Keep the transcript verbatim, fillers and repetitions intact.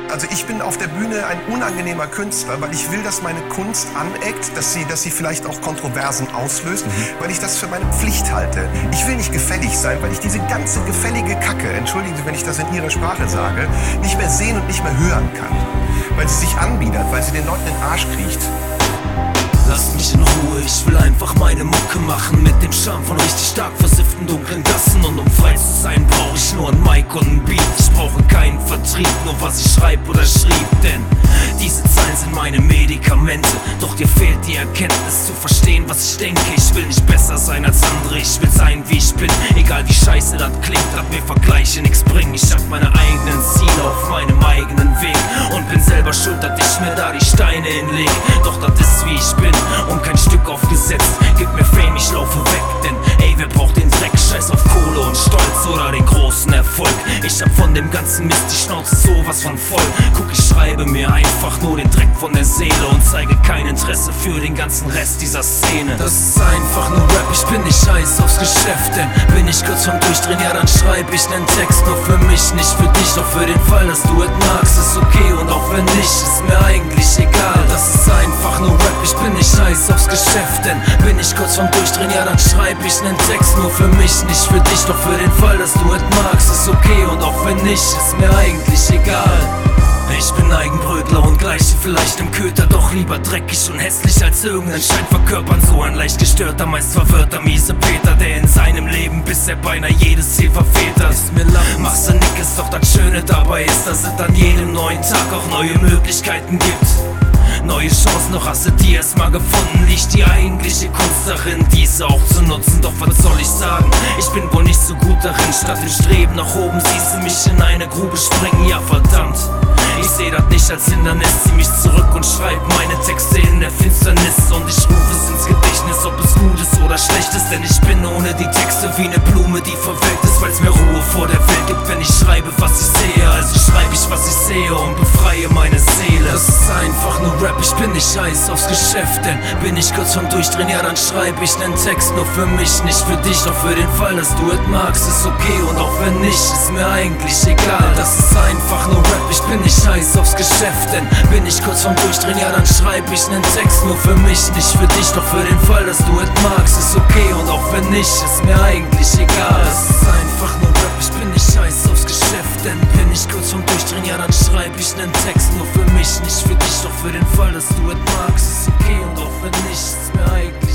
Also ich bin auf der Bühne ein unangenehmer Künstler, weil ich will, dass meine Kunst aneckt, dass sie, dass sie vielleicht auch Kontroversen auslöst, mhm. weil ich das für meine Pflicht halte. Ich will nicht gefällig sein, weil ich diese ganze gefällige Kacke, entschuldigen Sie, wenn ich das in Ihrer Sprache sage, nicht mehr sehen und nicht mehr hören kann. Weil sie sich anbiedert, weil sie den Leuten in den Arsch kriecht. Lasst mich in Ruhe, ich will einfach meine Mucke machen. Mit dem Charme von richtig stark versifften dunklen Gassen. Und um frei zu sein, brauch ich nur ein Mic und ein Beat. Ich brauche keinen Vertrieb, nur was ich schreib oder schrieb. Denn diese Zeilen sind meine Medikamente. Doch dir fehlt die Erkenntnis zu verstehen, was ich denke. Ich will nicht besser sein als andere, ich will sein wie ich bin. Egal wie scheiße das klingt, dass mir Vergleiche nichts bringen. Ich hab meine eigenen Ziele auf meinem eigenen Weg. Und bin selber schuld, dass ich mir da die Steine hinleg. Doch das ist wie ich bin und kein Stück aufgesetzt. Gib mir Fame, ich laufe weg, denn ey, wer braucht den Dreck? Scheiß auf Kohle und Stolz oder den großen Erfolg. Ich hab von dem ganzen Mist die Schnauze sowas von voll. Guck, ich schreibe mir einfach nur den Dreck von der Seele und zeige kein Interesse für den ganzen Rest dieser Szene. Das ist einfach nur Rap, ich bin nicht heiß aufs Geschäft, denn bin ich kurz vorm Durchdrehen, ja dann schreib ich nen Text. Nur für mich, nicht für dich, doch für den Fall, dass du es magst, ist okay. Und auch wenn nicht, ist mir eigentlich egal. Das ist einfach nur Rap, ich bin nicht heiß aufs Geschäft, denn bin ich kurz vorm Durchdrehen, ja dann schreib ich nen Text. Nur für mich, nicht für dich, doch für den Fall, dass du es magst, ist okay. Und auch wenn nicht, ist mir eigentlich egal. Ich bin Eigenbrötler und gleiche vielleicht im Köter, doch lieber dreckig und hässlich als irgendein Schein verkörpern. So ein leicht gestörter, meist verwirrter, miese Peter, der in seinem Leben bisher beinahe jedes Ziel verfehlt hat. Ist mir lang, machst du nickes, doch das Schöne dabei ist, dass es an jedem neuen Tag auch neue Möglichkeiten gibt. Neue Chancen, doch hast du die erstmal gefunden. Liegt die eigentliche Kunst darin, diese auch zu nutzen. Doch was soll ich sagen, ich bin wohl nicht so gut darin. Statt dem Streben nach oben siehst du mich in eine Grube springen, ja verdammt. Ich seh das nicht als Hindernis, zieh mich zurück und schreib meine Texte in der Finsternis. Und ich rufe es ins Gedächtnis, ob es gut ist oder schlecht ist. Denn ich bin ohne die Texte wie eine Blume, die verwelkt ist, weil's mir Ruhe vor der Welt gibt, wenn ich schreibe, was ich sehe. Also schreib ich, was ich sehe und befreie meine Seele. Das ist einfach nur Rap, ich bin nicht heiß aufs Geschäft, denn bin ich kurz vorm Durchdrehen, ja dann schreib ich nen Text. Nur für mich, nicht für dich, doch für den Fall, dass du es magst, ist okay. Und auch wenn nicht, ist mir eigentlich egal. Das ist einfach nur Rap, ich bin nicht heiß aufs Geschäft, denn bin ich kurz vorm Durchdrehen, ja dann schreib ich nen Text. Nur für mich, nicht für dich, doch für den Fall, dass du es magst, ist okay. Und auch wenn nicht, ist mir eigentlich egal. Das ist einfach nur Rap, ich bin nicht heiß aufs Geschäft, denn bin ich kurz vorm Durchdrehen, ja dann schreib ich nen Text. Nur für mich, nicht für dich, doch für den Fall, dass du es magst, ist okay. Und auch wenn nicht, ist mir eigentlich